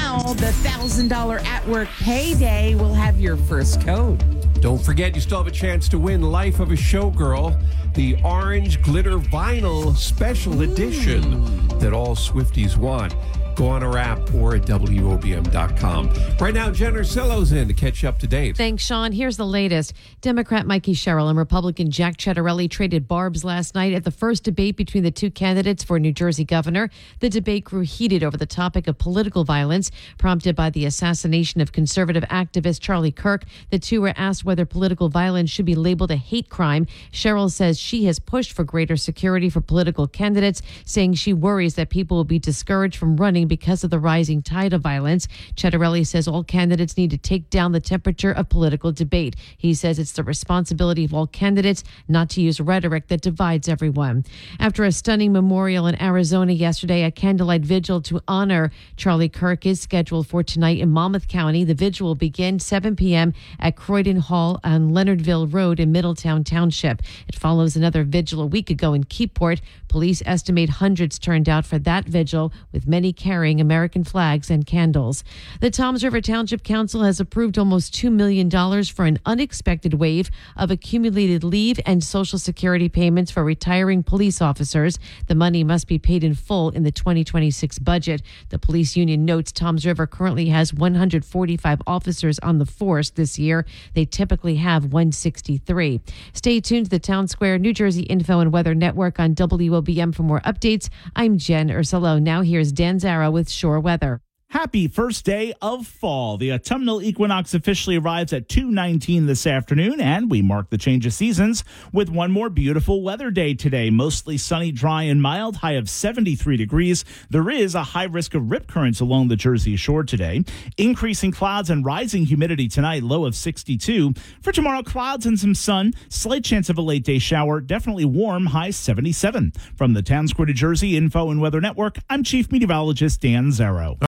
now, the $1,000 at-work payday will have your first code. Don't forget, you still have a chance to win Life of a Showgirl, the orange glitter vinyl special edition that all Swifties want. Go on our app or at WOBM.com. Right now, Jen Ursillo's in to catch you up to date. Thanks, Sean. Here's the latest. Democrat Mikey Sherrill and Republican Jack Ciattarelli traded barbs last night at the first debate between the two candidates for New Jersey governor. The debate grew heated over the topic of political violence, prompted by the assassination of conservative activist Charlie Kirk. The two were asked whether political violence should be labeled a hate crime. Sherrill says she has pushed for greater security for political candidates, saying she worries that people will be discouraged from running because of the rising tide of violence. Ciattarelli says all candidates need to take down the temperature of political debate. He says it's the responsibility of all candidates not to use rhetoric that divides everyone. After a stunning memorial in Arizona yesterday, a candlelight vigil to honor Charlie Kirk is scheduled for tonight in Monmouth County. The vigil will begin 7 p.m. at Croydon Hall on Leonardville Road in Middletown Township. It follows another vigil a week ago in Keyport. Police estimate hundreds turned out for that vigil, with many carrying American flags and candles. The Toms River Township Council has approved almost $2 million for an unexpected wave of accumulated leave and Social Security payments for retiring police officers. The money must be paid in full in the 2026 budget. The police union notes Toms River currently has 145 officers on the force this year. They typically have 163. Stay tuned to the Town Square New Jersey Info and Weather Network on WOBM for more updates. I'm Jen Ursillo. Now here's Dan Zara with Shore Weather. Happy first day of fall. The autumnal equinox officially arrives at 2:19 this afternoon, and we mark the change of seasons with one more beautiful weather day today. Mostly sunny, dry, and mild, high of 73 degrees. There is a high risk of rip currents along the Jersey Shore today. Increasing clouds and rising humidity tonight, low of 62. For tomorrow, clouds and some sun, slight chance of a late day shower, definitely warm, high 77. From the Town Square, New Jersey Info and Weather Network, I'm Chief Meteorologist Dan Zaro.